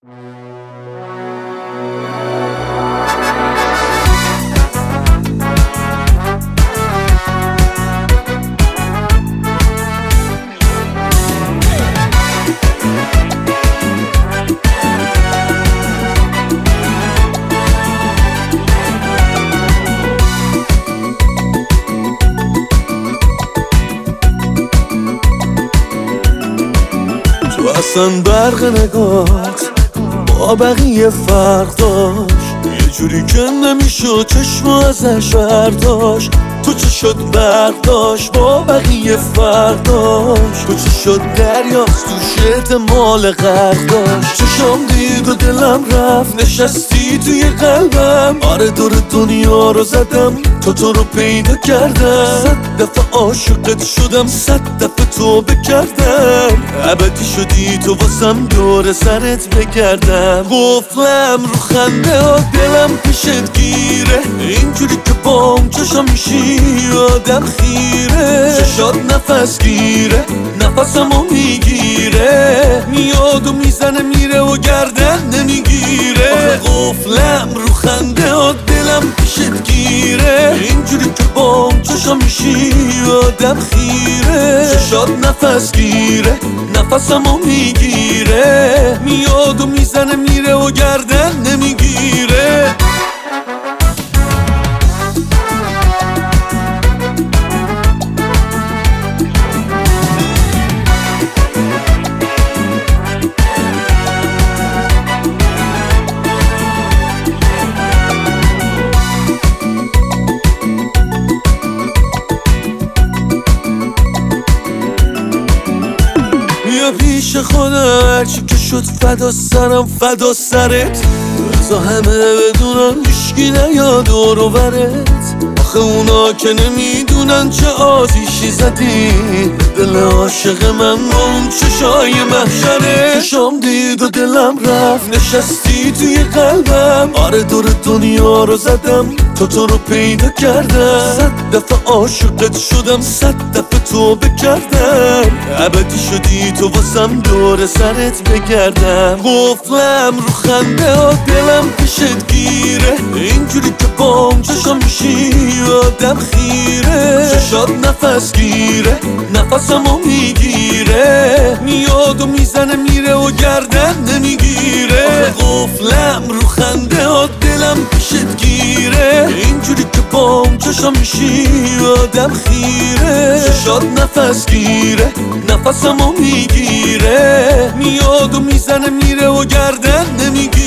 تو اصلا برق نگات با بقیه فرق داشت، یه جوری که نمیشد چشم ازش برداشت. تو چه شد برق داشت با بقیه فرق داشت، تو چه شد دریاست تو احتمال غرق داشت. چشم دید و دلم رفت، نشستی توی قلبم. آره دور دنیا رو زدم تا تو رو پیدا کردم. 100 دفعه عاشقت شدم، 100 دفعه توبه کردم. ابدی شدی تو واسم دور سرت بگردم. قفلم رو خنده ها دلم پیشت گیره، اینجوری که بام چشم میشی آدم خیره. چشات نفس گیره، نفسمو میگیره، میاد و میزنه میره و گردن نمیگیره. آخه قفلم رو خنده ها دلم پیشت گیره، اینجوری که بام چشم میشی آدم خیره. چشات نفس گیره، نفسمو میگیره، میاد و میزنه میره و گردن نمیگیره. بیا پیش خودم، هرچی که شد فدا سرم فدا سرت. بزا همه بدونن هیشکی نیاد دور و برت. آخه اونا که نمیدونن چه آتیشی زدی دل عاشق من با اون چشای محشره. چشام دید و دلم رفت، نشستی توی قلبم. آره دور دنیا رو زدم تا تو رو پیدا کردم. 100 دفعه عاشقت شدم، 100 دفعه توبه کردم. ابدی شدی تو واسم دور سرت بگردم. قفلم رو خنده ها دلم پیشت گیره، اینجوری که بام چشم میشی آدم خیره. چشات نفس گیره، نفسمو میگیره، میاد و میزنه میره و گردن نمیگیره. آخه قفلم رو خنده ها دلم پیشت گیره، اینجوری که بام چشم میشی آدم خیره. چشات نفس گیره، نفسمو میگیره، میاد و میزنه میره و گردن نمیگیره.